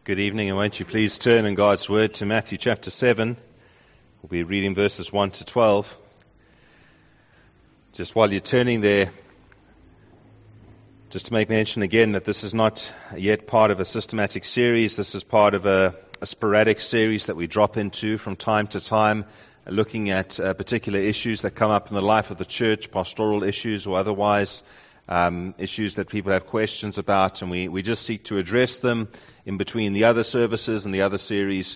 Good evening, and won't you please turn in God's Word to Matthew chapter 7. We'll be reading verses 1 to 12. Just while you're turning there, just to make mention again that this is not yet part of a systematic series. This is part of a sporadic series that we drop into from time to time, looking at particular issues that come up in the life of the church, pastoral issues or otherwise. Issues that people have questions about, and we just seek to address them in between the other services and the other series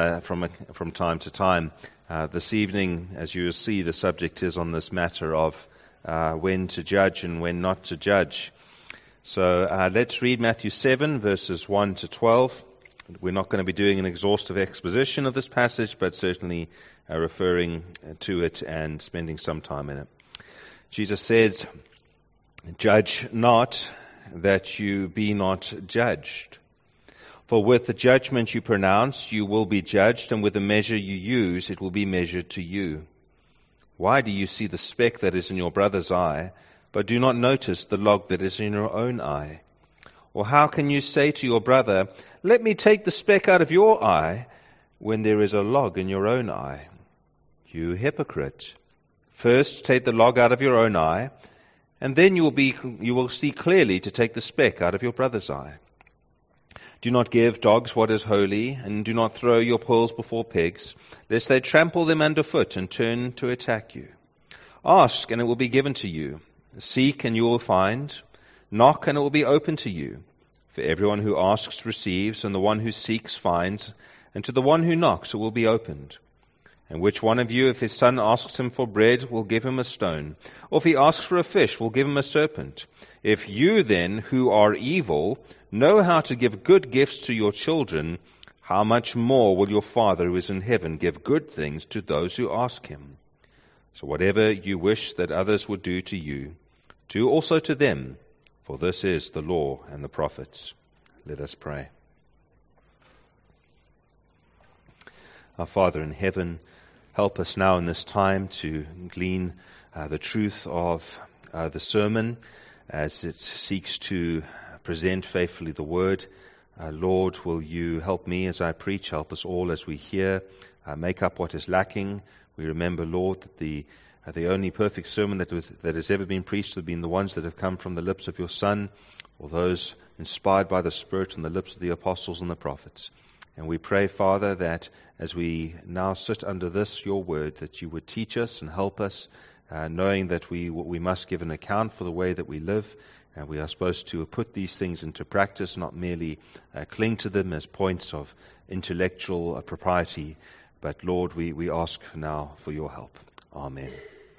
from time to time. This evening, as you will see, the subject is on this matter of when to judge and when not to judge. So let's read Matthew 7, verses 1 to 12. We're not going to be doing an exhaustive exposition of this passage, but certainly referring to it and spending some time in it. Jesus says, "Judge not, that you be not judged. For with the judgment you pronounce, you will be judged, and with the measure you use, it will be measured to you. Why do you see the speck that is in your brother's eye, but do not notice the log that is in your own eye? Or how can you say to your brother, 'Let me take the speck out of your eye,' when there is a log in your own eye? You hypocrite! First take the log out of your own eye, and then you will see clearly to take the speck out of your brother's eye. Do not give dogs what is holy, and do not throw your pearls before pigs, lest they trample them underfoot and turn to attack you. Ask, and it will be given to you. Seek, and you will find. Knock, and it will be opened to you. For everyone who asks receives, and the one who seeks finds, and to the one who knocks it will be opened. And which one of you, if his son asks him for bread, will give him a stone? Or if he asks for a fish, will give him a serpent? If you then, who are evil, know how to give good gifts to your children, how much more will your Father who is in heaven give good things to those who ask him? So whatever you wish that others would do to you, do also to them, for this is the law and the prophets." Let us pray. Our Father in heaven, help us now in this time to glean the truth of the sermon as it seeks to present faithfully the word. Lord, will you help me as I preach, help us all as we hear, make up what is lacking. We remember, Lord, that the only perfect sermon that has ever been preached have been the ones that have come from the lips of your Son, or those inspired by the Spirit on the lips of the apostles and the prophets. And we pray, Father, that as we now sit under this, your word, that you would teach us and help us, knowing that we must give an account for the way that we live. And we are supposed to put these things into practice, not merely cling to them as points of intellectual propriety. But Lord, we ask now for your help. Amen.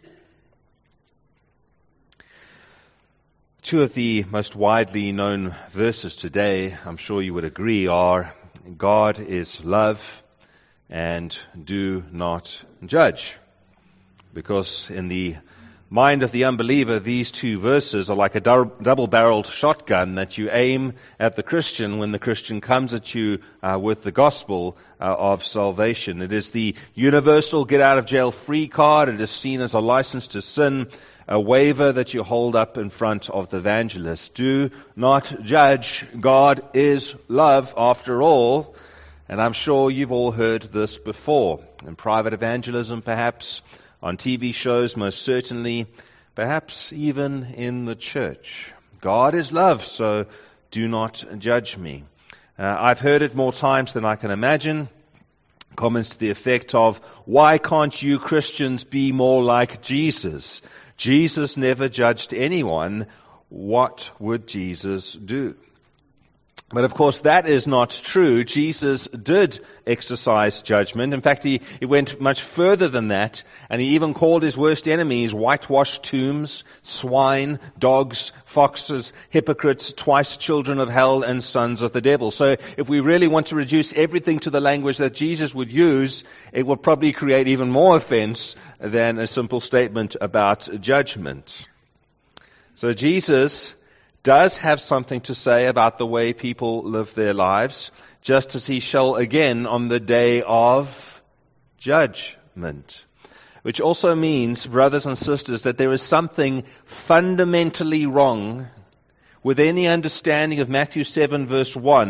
Two of the most widely known verses today, I'm sure you would agree, are God is love and do not judge. Because in the mind of the unbeliever, these two verses are like a double-barreled shotgun that you aim at the Christian when the Christian comes at you with the gospel of salvation. It is the universal get-out-of-jail-free card. It is seen as a license to sin, a waiver that you hold up in front of the evangelist. Do not judge. God is love after all. And I'm sure you've all heard this before. In private evangelism, perhaps. On TV shows, most certainly. Perhaps even in the church. God is love, so do not judge me. I've heard it more times than I can imagine. Comments to the effect of, why can't you Christians be more like Jesus? Jesus never judged anyone. What would Jesus do? But of course that is not true. Jesus did exercise judgment. In fact, he went much further than that, and he even called his worst enemies whitewashed tombs, swine, dogs, foxes, hypocrites, twice children of hell, and sons of the devil. So if we really want to reduce everything to the language that Jesus would use, it will probably create even more offense than a simple statement about judgment. So Jesus does have something to say about the way people live their lives, just as he shall again on the day of judgment. Which also means, brothers and sisters, that there is something fundamentally wrong with any understanding of Matthew 7 verse 1,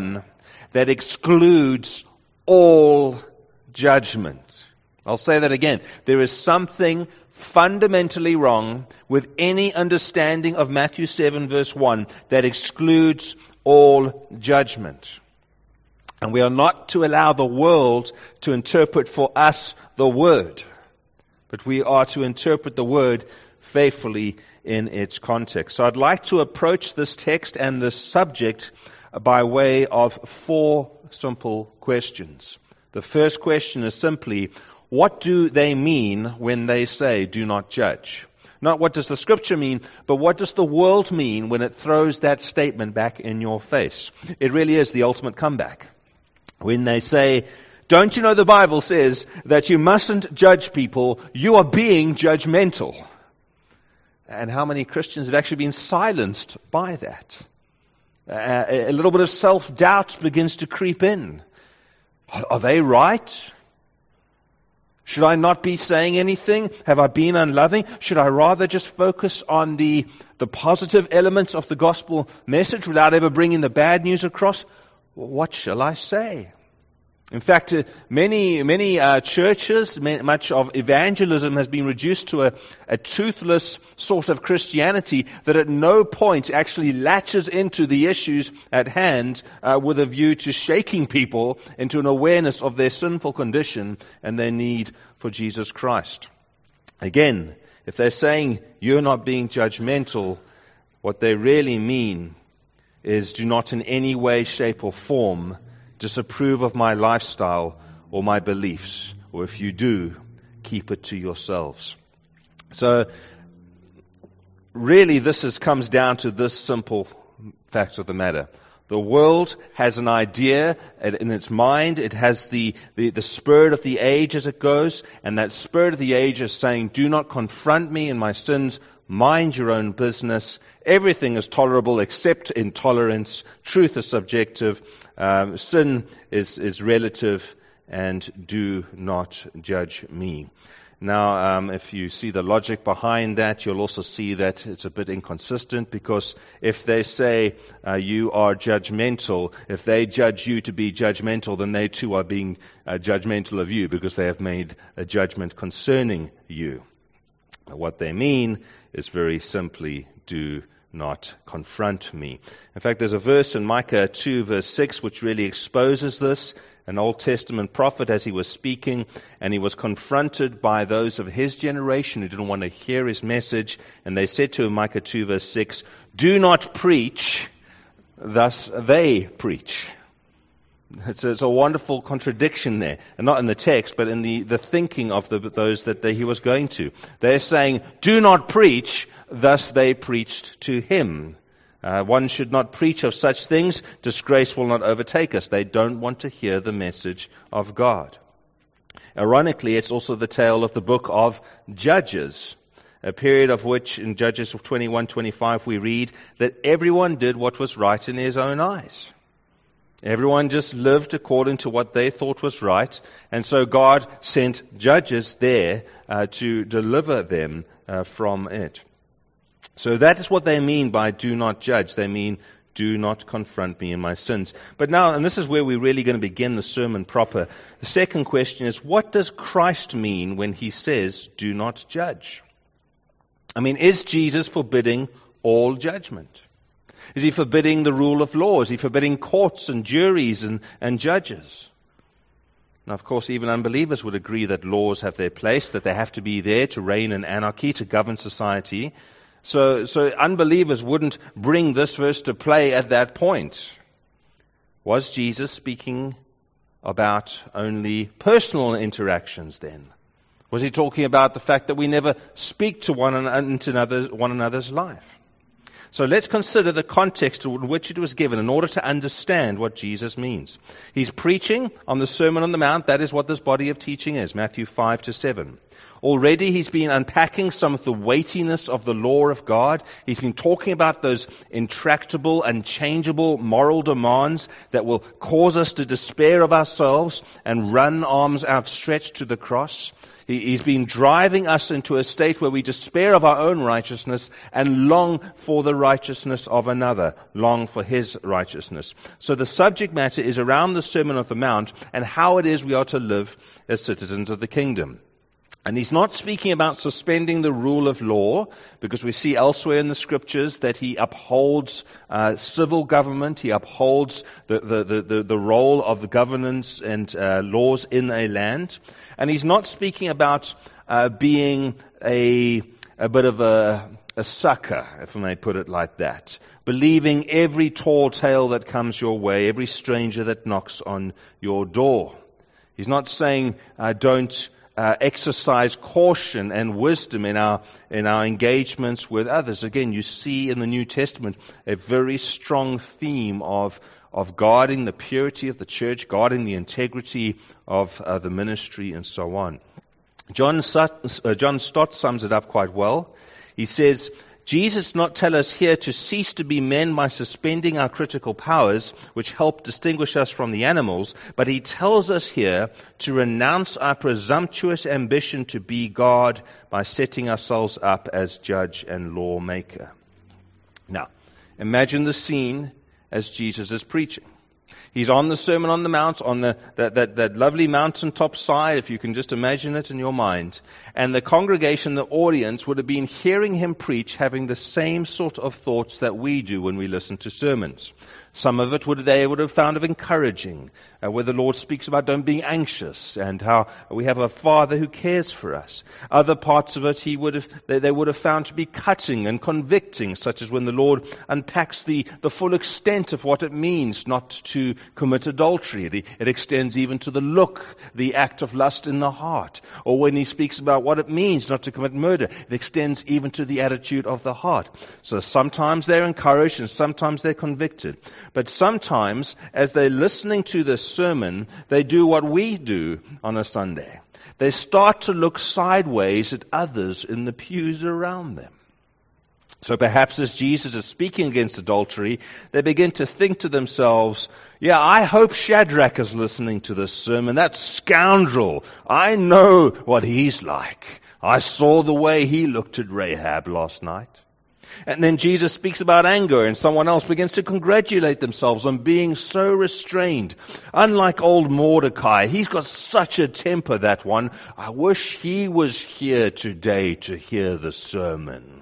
that excludes all judgment. I'll say that again. There is something fundamentally wrong with any understanding of Matthew 7 verse 1 that excludes all judgment. And we are not to allow the world to interpret for us the Word, but we are to interpret the Word faithfully in its context. So I'd like to approach this text and this subject by way of 4 simple questions. The first question is simply, what do they mean when they say, do not judge? Not what does the Scripture mean, but what does the world mean when it throws that statement back in your face? It really is the ultimate comeback. When they say, don't you know the Bible says that you mustn't judge people, you are being judgmental. And how many Christians have actually been silenced by that? A little bit of self-doubt begins to creep in. Are they right? Should I not be saying anything? Have I been unloving? Should I rather just focus on the positive elements of the gospel message without ever bringing the bad news across? What shall I say? In fact, many churches, much of evangelism has been reduced to a toothless sort of Christianity that at no point actually latches into the issues at hand with a view to shaking people into an awareness of their sinful condition and their need for Jesus Christ. Again, if they're saying you're not being judgmental, what they really mean is do not in any way, shape or form disapprove of my lifestyle or my beliefs, or if you do, keep it to yourselves. So, really this comes down to this simple fact of the matter. The world has an idea in its mind. It has the spirit of the age as it goes, and that spirit of the age is saying, do not confront me in my sins. Mind your own business. Everything is tolerable except intolerance. Truth is subjective. Sin is relative. And do not judge me. Now, if you see the logic behind that, you'll also see that it's a bit inconsistent, because if they say you are judgmental, if they judge you to be judgmental, then they too are being judgmental of you because they have made a judgment concerning you. What they mean is very simply, do not confront me. In fact, there's a verse in Micah 2 verse 6 which really exposes this. An Old Testament prophet, as he was speaking, and he was confronted by those of his generation who didn't want to hear his message, and they said to him, Micah 2 verse 6, do not preach, thus they preach. It's a wonderful contradiction there, and not in the text, but in the thinking of those that he was going to. They're saying, do not preach, thus they preached to him. One should not preach of such things. Disgrace will not overtake us. They don't want to hear the message of God. Ironically, it's also the tale of the book of Judges, a period of which in Judges 21-25 we read that everyone did what was right in his own eyes. Everyone just lived according to what they thought was right, and so God sent judges there to deliver them from it. So that is what they mean by do not judge. They mean do not confront me in my sins. But now, and this is where we're really going to begin the sermon proper, the second question is, what does Christ mean when he says do not judge? I mean, is Jesus forbidding all judgment? Is he forbidding the rule of law? Is he forbidding courts and juries and judges? Now, of course, even unbelievers would agree that laws have their place, that they have to be there to reign in anarchy, to govern society. So unbelievers wouldn't bring this verse to play at that point. Was Jesus speaking about only personal interactions then? Was he talking about the fact that we never speak to one another's life? So let's consider the context in which it was given in order to understand what Jesus means. He's preaching on the Sermon on the Mount. That is what this body of teaching is, Matthew 5-7. Already he's been unpacking some of the weightiness of the law of God. He's been talking about those intractable, unchangeable moral demands that will cause us to despair of ourselves and run arms outstretched to the cross. He's been driving us into a state where we despair of our own righteousness and long for the righteousness of another, long for his righteousness. So the subject matter is around the Sermon on the Mount and how it is we are to live as citizens of the kingdom. And he's not speaking about suspending the rule of law, because we see elsewhere in the scriptures that he upholds civil government, he upholds the role of the governance and laws in a land. And he's not speaking about being a bit of a sucker, if I may put it like that, believing every tall tale that comes your way, every stranger that knocks on your door. He's not saying don't exercise caution and wisdom in our engagements with others. Again, you see in the New Testament a very strong theme of guarding the purity of the church, guarding the integrity of the ministry, and so on. John Stott sums it up quite well. He says, Jesus does not tell us here to cease to be men by suspending our critical powers, which help distinguish us from the animals, but he tells us here to renounce our presumptuous ambition to be God by setting ourselves up as judge and lawmaker. Now, imagine the scene as Jesus is preaching. He's on the Sermon on the Mount, on that lovely mountaintop side, if you can just imagine it in your mind. And the congregation, the audience, would have been hearing him preach, having the same sort of thoughts that we do when we listen to sermons. Some of it they would have found of encouraging, where the Lord speaks about don't be anxious and how we have a Father who cares for us. Other parts of it they would have found to be cutting and convicting, such as when the Lord unpacks the full extent of what it means not to commit adultery. It extends even to the look, the act of lust in the heart. Or when he speaks about what it means not to commit murder, it extends even to the attitude of the heart. So sometimes they're encouraged and sometimes they're convicted. But sometimes, as they're listening to this sermon, they do what we do on a Sunday. They start to look sideways at others in the pews around them. So perhaps as Jesus is speaking against adultery, they begin to think to themselves, yeah, I hope Shadrach is listening to this sermon. That scoundrel, I know what he's like. I saw the way he looked at Rahab last night. And then Jesus speaks about anger, and someone else begins to congratulate themselves on being so restrained. Unlike old Mordecai, he's got such a temper, that one. I wish he was here today to hear the sermon.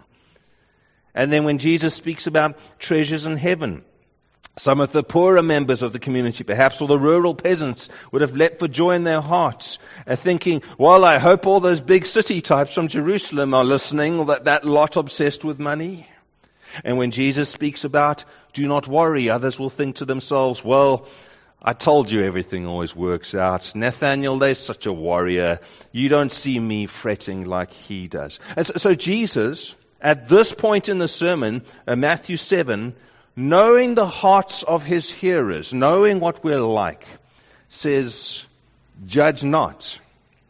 And then when Jesus speaks about treasures in heaven, some of the poorer members of the community, perhaps, or the rural peasants, would have leapt for joy in their hearts, thinking, well, I hope all those big city types from Jerusalem are listening, that lot obsessed with money. And when Jesus speaks about, do not worry, others will think to themselves, well, I told you everything always works out. Nathaniel, there's such a warrior. You don't see me fretting like he does. And so Jesus, at this point in the sermon, Matthew 7, knowing the hearts of his hearers, knowing what we're like, says, judge not,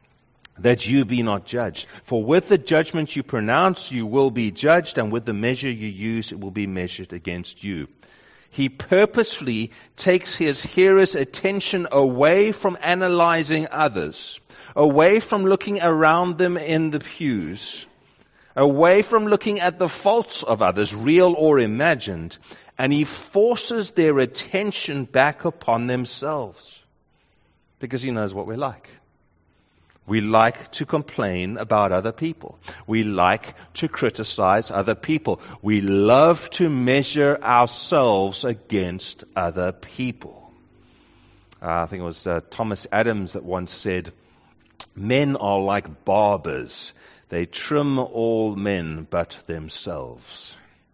that you be not judged. For with the judgment you pronounce, you will be judged, and with the measure you use, it will be measured against you. He purposefully takes his hearers' attention away from analyzing others, away from looking around them in the pews, away from looking at the faults of others, real or imagined, and he forces their attention back upon themselves. Because he knows what we're like. We like to complain about other people. We like to criticize other people. We love to measure ourselves against other people. I think it was Thomas Adams that once said, men are like barbers. They trim all men but themselves.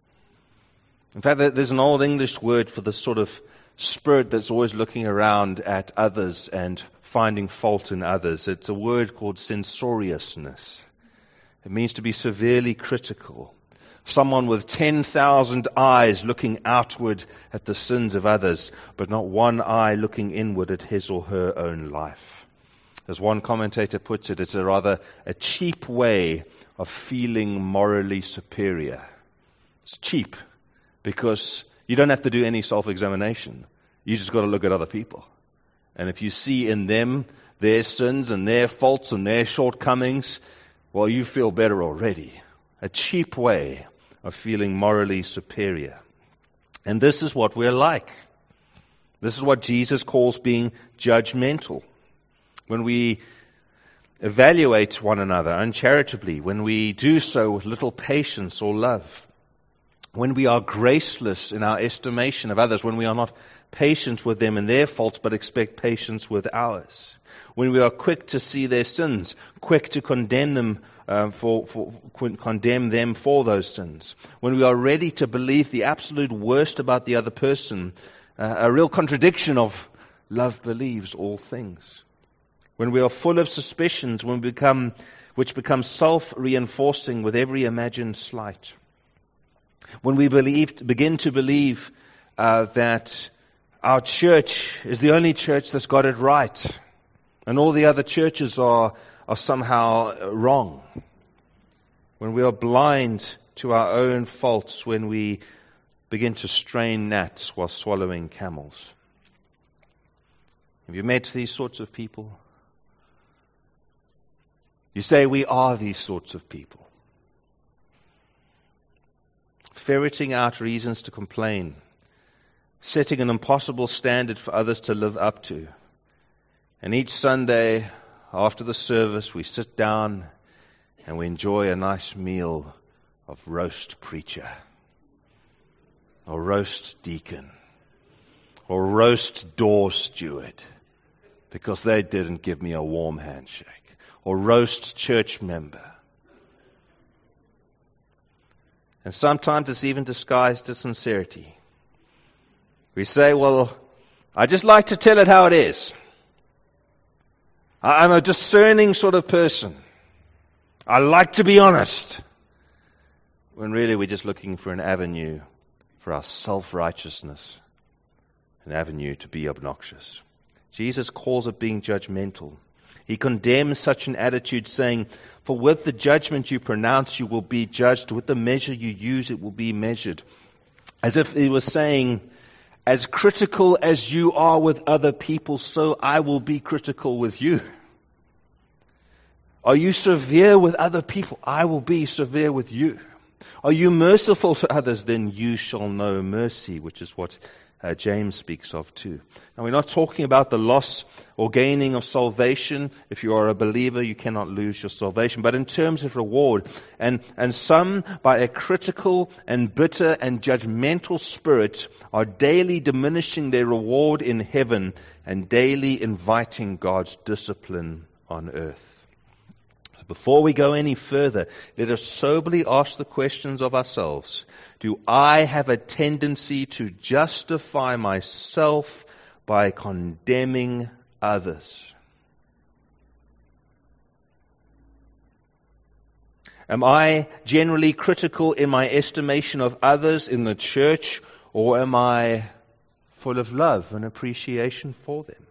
In fact, there's an old English word for this sort of spirit that's always looking around at others and finding fault in others. It's a word called censoriousness. It means to be severely critical. Someone with 10,000 eyes looking outward at the sins of others, but not one eye looking inward at his or her own life. As one commentator puts it, it's a cheap way of feeling morally superior. It's cheap because you don't have to do any self-examination. You just got to look at other people. And if you see in them their sins and their faults and their shortcomings, well, you feel better already. A cheap way of feeling morally superior. And this is what we're like. This is what Jesus calls being judgmental. When we evaluate one another uncharitably, when we do so with little patience or love, when we are graceless in our estimation of others, when we are not patient with them and their faults but expect patience with ours, when we are quick to see their sins, quick to condemn them condemn them for those sins, when we are ready to believe the absolute worst about the other person, a real contradiction of love believes all things. When we are full of suspicions, which become self-reinforcing with every imagined slight. When we begin to believe that our church is the only church that's got it right, and all the other churches are somehow wrong. When we are blind to our own faults, when we begin to strain gnats while swallowing camels. Have you met these sorts of people? You say we are these sorts of people. Ferreting out reasons to complain. Setting an impossible standard for others to live up to. And each Sunday after the service we sit down and we enjoy a nice meal of roast preacher. Or roast deacon. Or roast door steward. Because they didn't give me a warm handshake. Or roast church member. And sometimes it's even disguised as sincerity. We say, well, I just like to tell it how it is. I'm a discerning sort of person. I like to be honest. When really we're just looking for an avenue for our self-righteousness. An avenue to be obnoxious. Jesus calls it being judgmental. He condemns such an attitude, saying, for with the judgment you pronounce, you will be judged. With the measure you use, it will be measured. As if he was saying, as critical as you are with other people, so I will be critical with you. Are you severe with other people? I will be severe with you. Are you merciful to others? Then you shall know mercy, which is what James speaks of too. Now we're not talking about the loss or gaining of salvation. If you are a believer, you cannot lose your salvation. But in terms of reward, and some by a critical and bitter and judgmental spirit are daily diminishing their reward in heaven and daily inviting God's discipline on earth. Before we go any further, let us soberly ask the questions of ourselves. Do I have a tendency to justify myself by condemning others? Am I generally critical in my estimation of others in the church, or am I full of love and appreciation for them?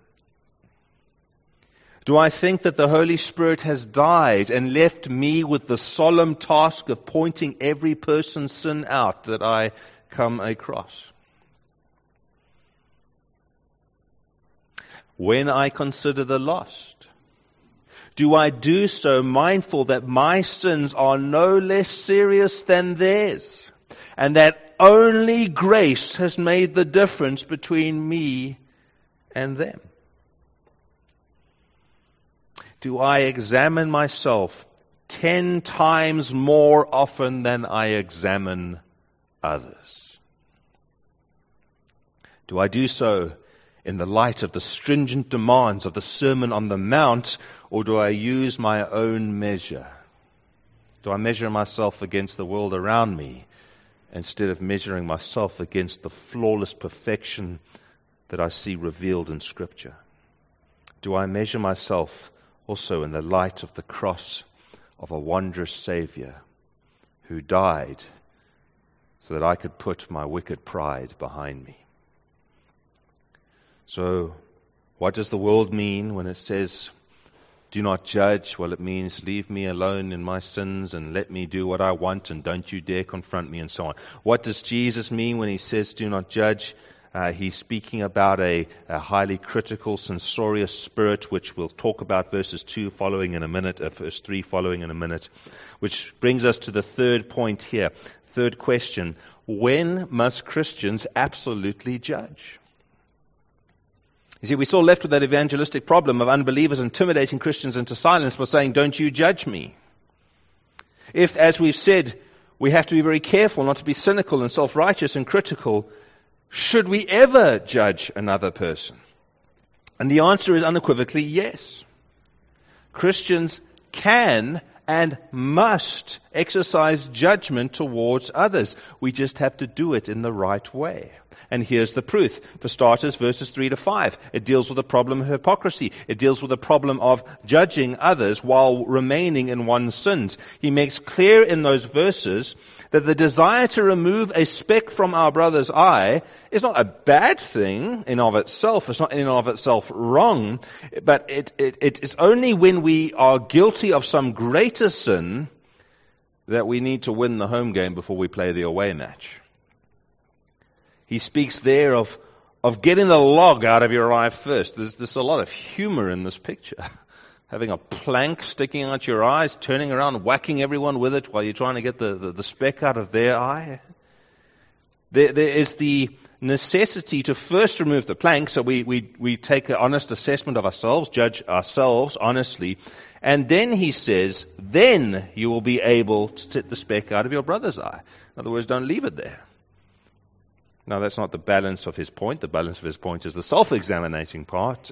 Do I think that the Holy Spirit has died and left me with the solemn task of pointing every person's sin out that I come across? When I consider the lost, do I do so mindful that my sins are no less serious than theirs, and that only grace has made the difference between me and them? Do I examine myself 10 times more often than I examine others? Do I do so in the light of the stringent demands of the Sermon on the Mount, or do I use my own measure? Do I measure myself against the world around me instead of measuring myself against the flawless perfection that I see revealed in Scripture? Do I measure myself also in the light of the cross of a wondrous Savior who died so that I could put my wicked pride behind me? So, what does the world mean when it says Do not judge. Well, it means leave me alone in my sins and let me do what I want and don't you dare confront me and so on. What does Jesus mean when he says do not judge? He's speaking about a highly critical, censorious spirit, which we'll talk about verses 2 following in a minute, verse 3 following in a minute, which brings us to the third point here. Third question, when must Christians absolutely judge? You see, we're still left with that evangelistic problem of unbelievers intimidating Christians into silence by saying, don't you judge me. If, as we've said, we have to be very careful not to be cynical and self-righteous and critical, should we ever judge another person? And the answer is unequivocally yes. Christians can and must exercise judgment towards others. We just have to do it in the right way. And here's the proof. For starters, verses 3 to 5. It deals with the problem of hypocrisy. It deals with the problem of judging others while remaining in one's sins. He makes clear in those verses that the desire to remove a speck from our brother's eye is not a bad thing in of itself. It's not in and of itself wrong. But it's only when we are guilty of some greater sin that we need to win the home game before we play the away match. He speaks there of getting the log out of your eye first. There's a lot of humor in this picture. Having a plank sticking out your eyes, turning around, whacking everyone with it while you're trying to get the speck out of their eye. There is the necessity to first remove the plank, so we take an honest assessment of ourselves, judge ourselves honestly, and then he says, then you will be able to take the speck out of your brother's eye. In other words, don't leave it there. Now, that's not the balance of his point. The balance of his point is the self-examining part,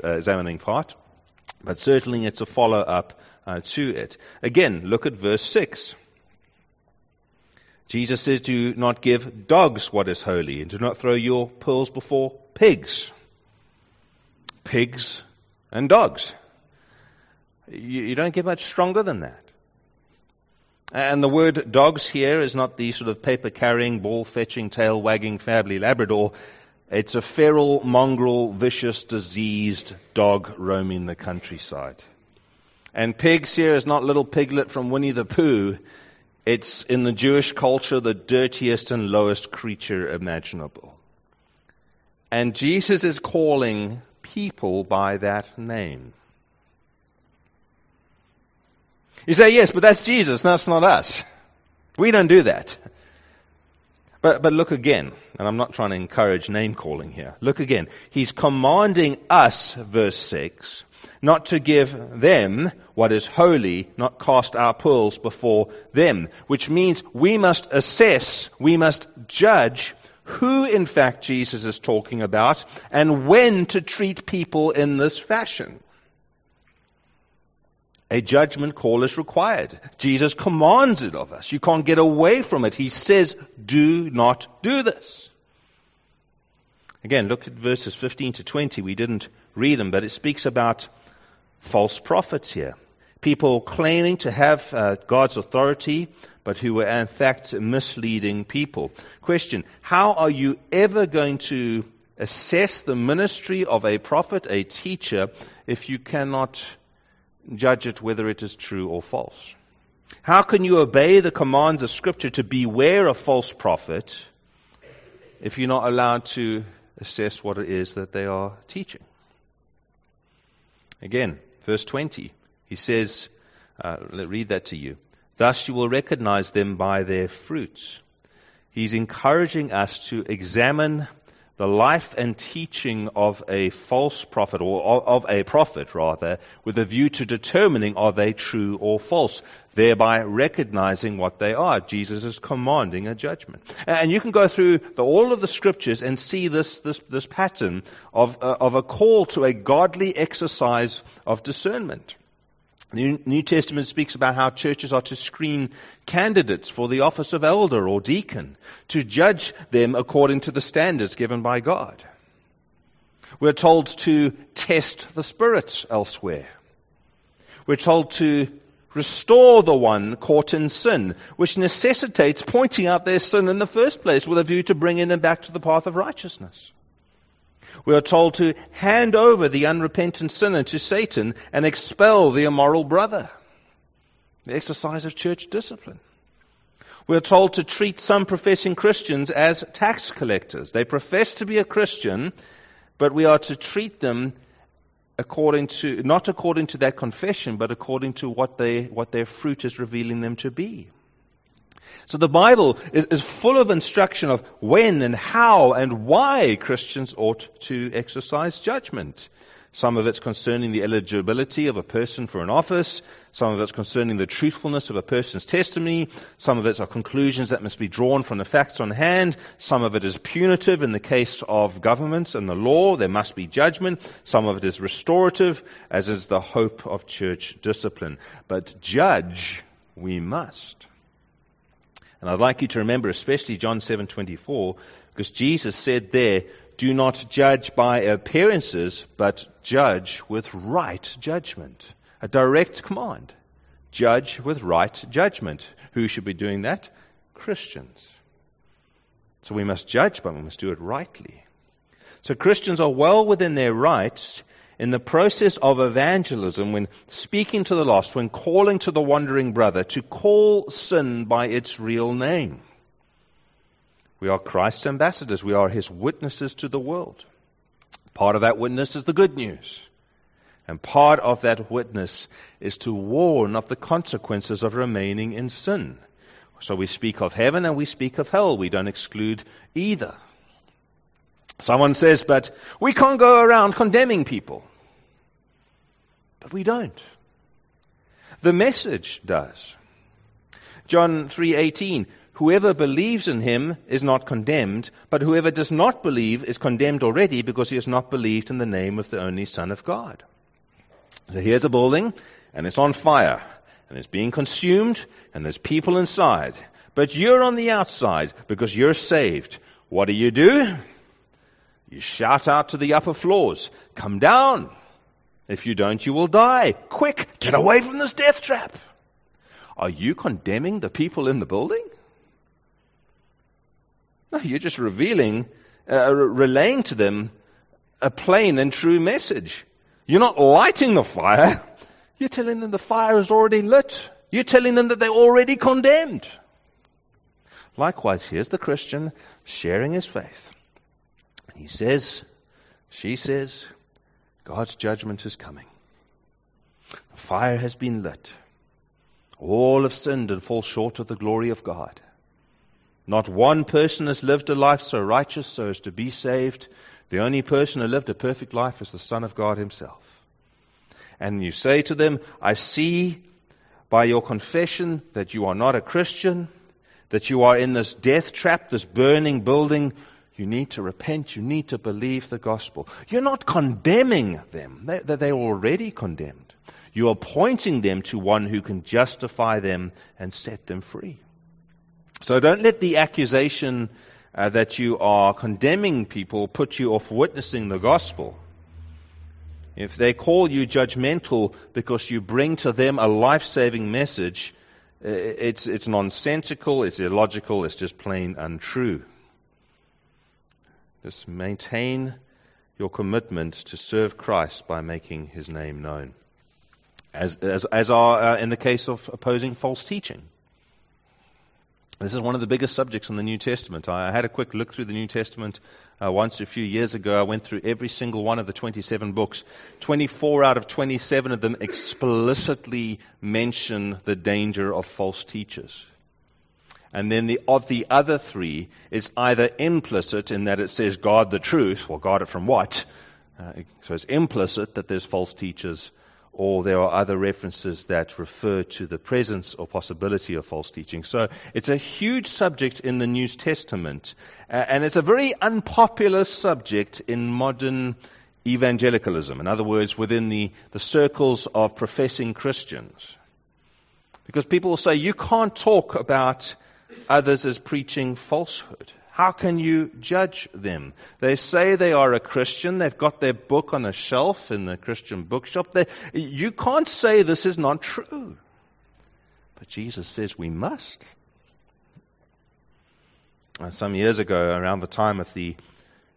but certainly it's a follow-up to it. Again, look at verse 6. Jesus says, do not give dogs what is holy, and do not throw your pearls before pigs. Pigs and dogs. You don't get much stronger than that. And the word dogs here is not the sort of paper-carrying, ball-fetching, tail-wagging, family Labrador. It's a feral, mongrel, vicious, diseased dog roaming the countryside. And pigs here is not little Piglet from Winnie the Pooh. It's, in the Jewish culture, the dirtiest and lowest creature imaginable. And Jesus is calling people by that name. You say, yes, but that's Jesus, that's not us. We don't do that. But look again, and I'm not trying to encourage name calling here. Look again. He's commanding us, verse 6, not to give them what is holy, not cast our pearls before them, which means we must assess, we must judge who in fact Jesus is talking about and when to treat people in this fashion. A judgment call is required. Jesus commands it of us. You can't get away from it. He says, do not do this. Again, look at verses 15 to 20. We didn't read them, but it speaks about false prophets here. People claiming to have God's authority, but who were in fact misleading people. Question, how are you ever going to assess the ministry of a prophet, a teacher, if you cannot judge it whether it is true or false? How can you obey the commands of Scripture to beware of false prophet if you're not allowed to assess what it is that they are teaching? Again, verse 20, he says, let read that to you. Thus you will recognize them by their fruits. He's encouraging us to examine the life and teaching of a false prophet, or of a prophet rather, with a view to determining are they true or false, thereby recognizing what they are. Jesus is commanding a judgment. And you can go through all of the scriptures and see this pattern of a call to a godly exercise of discernment. The New Testament speaks about how churches are to screen candidates for the office of elder or deacon, to judge them according to the standards given by God. We're told to test the spirits elsewhere. We're told to restore the one caught in sin, which necessitates pointing out their sin in the first place with a view to bringing them back to the path of righteousness. We are told to hand over the unrepentant sinner to Satan and expel the immoral brother. The exercise of church discipline. We are told to treat some professing Christians as tax collectors. They profess to be a Christian, but we are to treat them not according to that confession, but according to what their fruit is revealing them to be. So the Bible is full of instruction of when and how and why Christians ought to exercise judgment. Some of it's concerning the eligibility of a person for an office. Some of it's concerning the truthfulness of a person's testimony. Some of it are conclusions that must be drawn from the facts on hand. Some of it is punitive in the case of governments and the law. There must be judgment. Some of it is restorative, as is the hope of church discipline. But judge we must. And I'd like you to remember especially John 7:24, because Jesus said there, do not judge by appearances, but judge with right judgment. A direct command. Judge with right judgment. Who should be doing that? Christians. So we must judge, but we must do it rightly. So Christians are well within their rights in the process of evangelism, when speaking to the lost, when calling to the wandering brother, to call sin by its real name. We are Christ's ambassadors. We are His witnesses to the world. Part of that witness is the good news. And part of that witness is to warn of the consequences of remaining in sin. So we speak of heaven and we speak of hell. We don't exclude either. Someone says, but we can't go around condemning people. But we don't. The message does. John 3:18, whoever believes in Him is not condemned, but whoever does not believe is condemned already because he has not believed in the name of the only Son of God. So here's a building, and it's on fire, and it's being consumed, and there's people inside. But you're on the outside because you're saved. What do? You shout out to the upper floors, come down. If you don't, you will die. Quick, get away from this death trap. Are you condemning the people in the building? No, you're just relaying to them a plain and true message. You're not lighting the fire. You're telling them the fire is already lit. You're telling them that they're already condemned. Likewise, here's the Christian sharing his faith. He says, she says, God's judgment is coming. The fire has been lit. All have sinned and fall short of the glory of God. Not one person has lived a life so righteous so as to be saved. The only person who lived a perfect life is the Son of God Himself. And you say to them, I see by your confession that you are not a Christian, that you are in this death trap, this burning building. You need to repent. You need to believe the gospel. You're not condemning them. They're already condemned. You are pointing them to one who can justify them and set them free. So don't let the accusation that you are condemning people put you off witnessing the gospel. If they call you judgmental because you bring to them a life-saving message, it's nonsensical, it's illogical, it's just plain untrue. Just maintain your commitment to serve Christ by making His name known. As are in the case of opposing false teaching. This is one of the biggest subjects in the New Testament. I had a quick look through the New Testament once a few years ago. I went through every single one of the 27 books. 24 out of 27 of them explicitly mention the danger of false teachers. And then of the other 3, it's either implicit in that it says guard the truth, or guard it from what? So it's implicit that there's false teachers, or there are other references that refer to the presence or possibility of false teaching. So it's a huge subject in the New Testament, and it's a very unpopular subject in modern evangelicalism. In other words, within the circles of professing Christians. Because people will say, you can't talk about others as preaching falsehood. How can you judge them? They say they are a Christian. They've got their book on a shelf in the Christian bookshop. You can't say this is not true. But Jesus says we must. Some years ago, around the time of the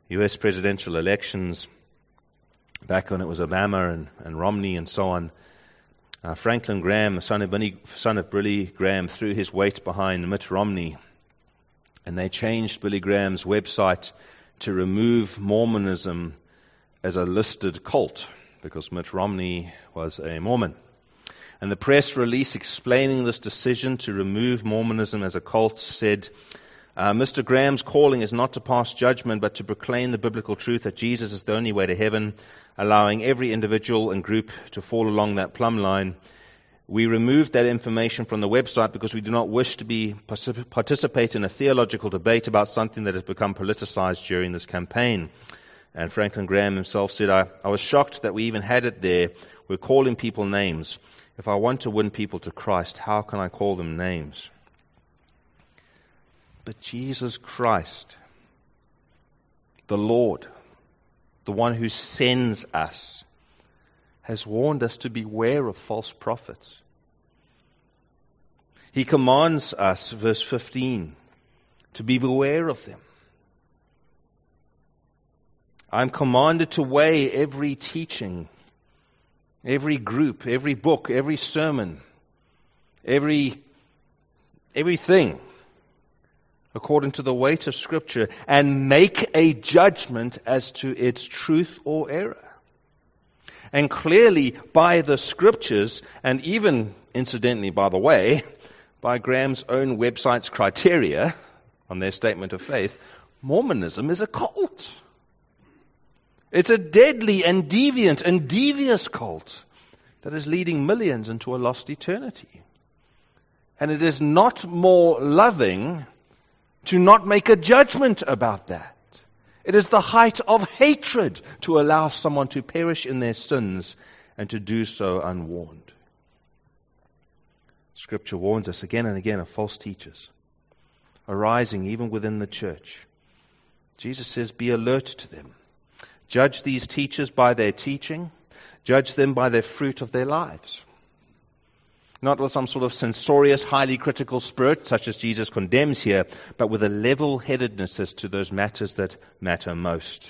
U.S. presidential elections, back when it was Obama and Romney and so on, Franklin Graham, the son of Billy Graham, threw his weight behind Mitt Romney, and they changed Billy Graham's website to remove Mormonism as a listed cult, because Mitt Romney was a Mormon. And the press release explaining this decision to remove Mormonism as a cult said, Mr. Graham's calling is not to pass judgment, but to proclaim the biblical truth that Jesus is the only way to heaven, allowing every individual and group to fall along that plumb line. We removed that information from the website because we do not wish to participate in a theological debate about something that has become politicized during this campaign. And Franklin Graham himself said, I was shocked that we even had it there. We're calling people names. If I want to win people to Christ, how can I call them names? But Jesus Christ, the Lord, the one who sends us, has warned us to beware of false prophets. He commands us, verse 15, to be beware of them. I'm commanded to weigh every teaching, every group, every book, every sermon, everything according to the weight of Scripture, and make a judgment as to its truth or error. And clearly, by the Scriptures, and even, incidentally, by the way, by Graham's own website's criteria on their statement of faith, Mormonism is a cult. It's a deadly and deviant and devious cult that is leading millions into a lost eternity. And it is not more loving to not make a judgment about that. It is the height of hatred to allow someone to perish in their sins and to do so unwarned. Scripture warns us again and again of false teachers arising even within the church. Jesus says, be alert to them. Judge these teachers by their teaching. Judge them by their fruit of their lives. Not with some sort of censorious, highly critical spirit, such as Jesus condemns here, but with a level-headedness as to those matters that matter most.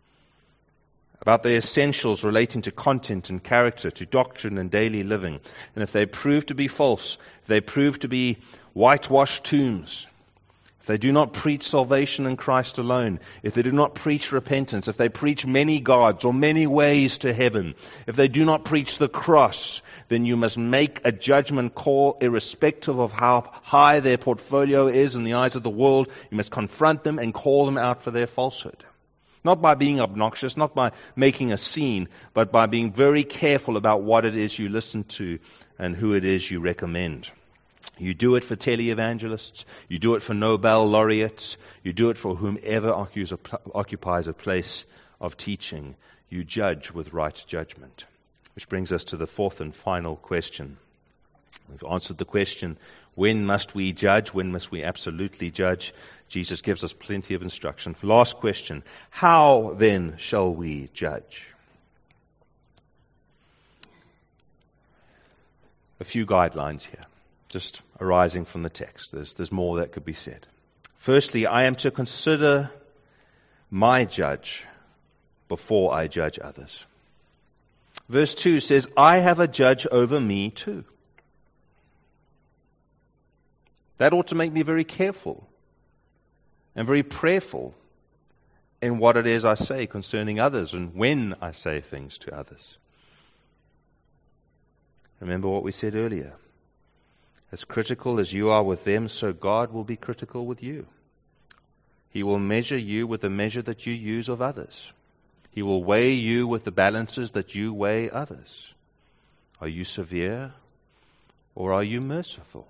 About the essentials relating to content and character, to doctrine and daily living. And if they prove to be false, if they prove to be whitewashed tombs, if they do not preach salvation in Christ alone, if they do not preach repentance, if they preach many gods or many ways to heaven, if they do not preach the cross, then you must make a judgment call irrespective of how high their portfolio is in the eyes of the world. You must confront them and call them out for their falsehood. Not by being obnoxious, not by making a scene, but by being very careful about what it is you listen to and who it is you recommend. You do it for televangelists. You do it for Nobel laureates. You do it for whomever occupies a place of teaching. You judge with right judgment. Which brings us to the fourth and final question. We've answered the question, when must we judge? When must we absolutely judge? Jesus gives us plenty of instruction. Last question, how then shall we judge? A few guidelines here, just arising from the text. There's more that could be said. Firstly, I am to consider my judge before I judge others. Verse 2 says, I have a judge over me too. That ought to make me very careful and very prayerful in what it is I say concerning others and when I say things to others. Remember what we said earlier. As critical as you are with them, so God will be critical with you. He will measure you with the measure that you use of others. He will weigh you with the balances that you weigh others. Are you severe or are you merciful?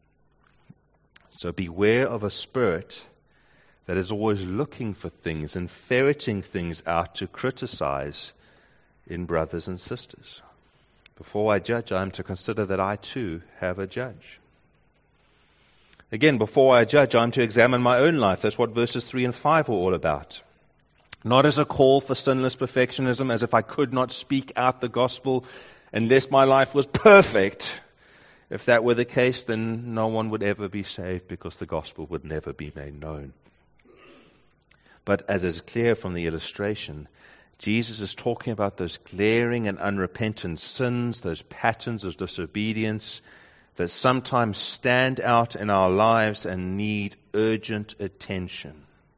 So beware of a spirit that is always looking for things and ferreting things out to criticize in brothers and sisters. Before I judge, I am to consider that I too have a judge. Again, before I judge, I am to examine my own life. That's what verses 3 and 5 are all about. Not as a call for sinless perfectionism, as if I could not speak out the gospel unless my life was perfect. If that were the case, then no one would ever be saved because the gospel would never be made known. But as is clear from the illustration, Jesus is talking about those glaring and unrepentant sins, those patterns of disobedience that sometimes stand out in our lives and need urgent attention.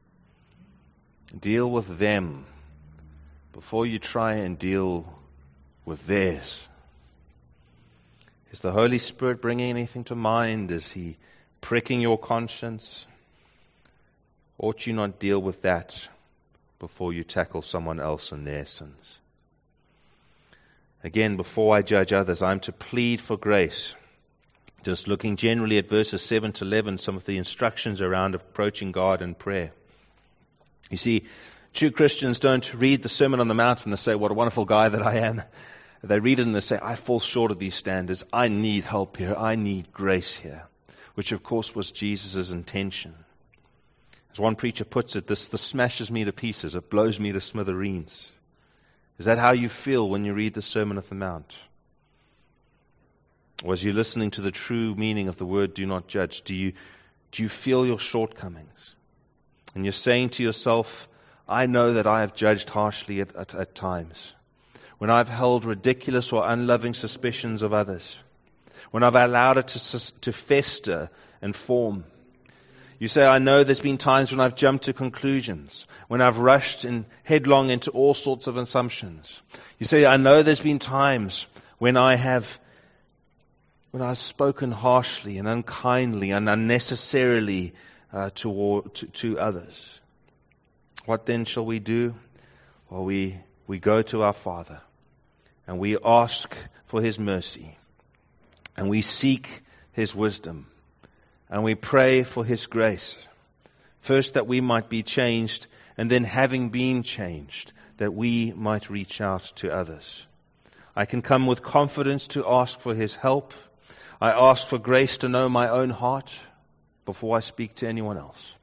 Deal with them before you try and deal with theirs. Is the Holy Spirit bringing anything to mind? Is He pricking your conscience? Ought you not deal with that before you tackle someone else and their sins? Again, before I judge others, I'm to plead for grace. Just looking generally at verses 7 to 11, some of the instructions around approaching God in prayer. You see, true Christians don't read the Sermon on the Mount and they say, what a wonderful guy that I am. They read it and they say, I fall short of these standards. I need help here. I need grace here. Which, of course, was Jesus' intention. As one preacher puts it, this smashes me to pieces. It blows me to smithereens. Is that how you feel when you read the Sermon on the Mount? Or as you're listening to the true meaning of the word, do not judge, do you feel your shortcomings? And you're saying to yourself, I know that I have judged harshly at times. When I've held ridiculous or unloving suspicions of others. When I've allowed it to fester and form. You say, I know there's been times when I've jumped to conclusions. When I've rushed headlong into all sorts of assumptions. You say, I know there's been times when I've spoken harshly and unkindly and unnecessarily to others. What then shall we do? Well, we go to our Father and we ask for His mercy and we seek His wisdom and we pray for His grace. First, that we might be changed, and then having been changed, that we might reach out to others. I can come with confidence to ask for His help. I ask for grace to know my own heart before I speak to anyone else.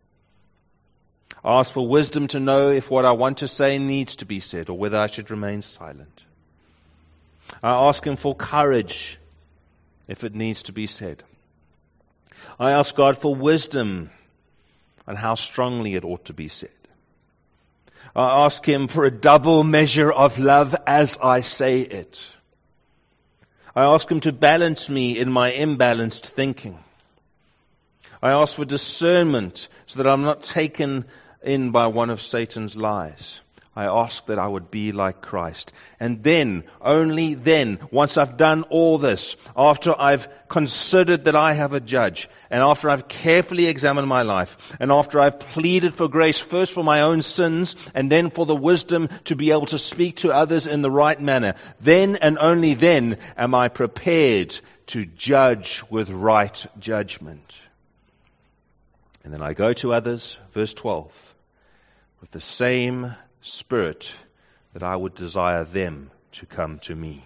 I ask for wisdom to know if what I want to say needs to be said or whether I should remain silent. I ask Him for courage if it needs to be said. I ask God for wisdom on how strongly it ought to be said. I ask Him for a double measure of love as I say it. I ask Him to balance me in my imbalanced thinking. I ask for discernment so that I'm not taken in by one of Satan's lies. I ask that I would be like Christ. And then, only then, once I've done all this, after I've considered that I have a judge, and after I've carefully examined my life, and after I've pleaded for grace first for my own sins, and then for the wisdom to be able to speak to others in the right manner, then and only then am I prepared to judge with right judgment. And then I go to others, verse 12, with the same Spirit that I would desire them to come to me.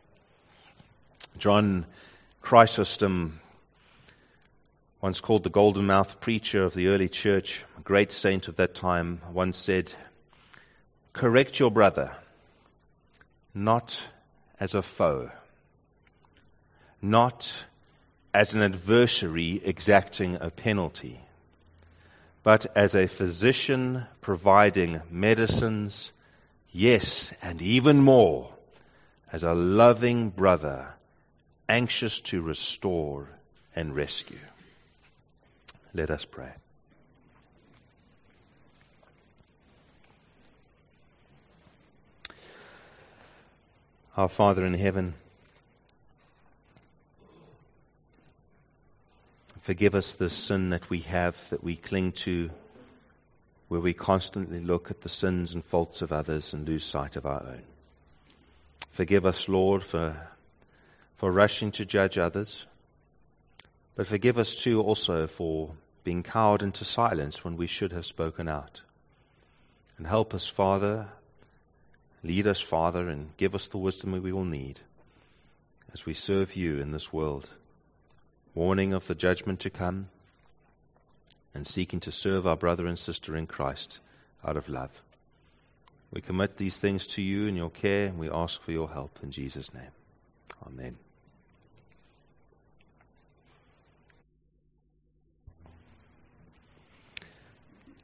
John Chrysostom, once called the golden-mouthed preacher of the early church, a great saint of that time, once said, correct your brother, not as a foe, not as an adversary exacting a penalty, but as a physician providing medicines, yes, and even more, as a loving brother, anxious to restore and rescue. Let us pray. Our Father in heaven, forgive us the sin that we have, that we cling to, where we constantly look at the sins and faults of others and lose sight of our own. Forgive us, Lord, for rushing to judge others, but forgive us too also for being cowed into silence when we should have spoken out. And help us, Father, lead us, Father, and give us the wisdom that we will need as we serve you in this world, warning of the judgment to come, and seeking to serve our brother and sister in Christ out of love. We commit these things to you in your care, and we ask for your help in Jesus' name. Amen.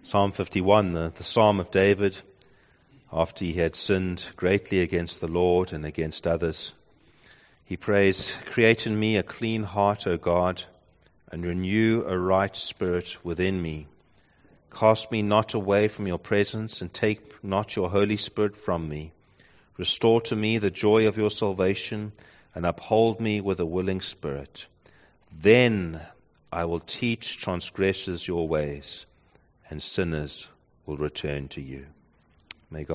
Psalm 51, the Psalm of David, after he had sinned greatly against the Lord and against others. He prays, "Create in me a clean heart, O God, and renew a right spirit within me. Cast me not away from your presence, and take not your Holy Spirit from me. Restore to me the joy of your salvation, and uphold me with a willing spirit. Then I will teach transgressors your ways, and sinners will return to you." May God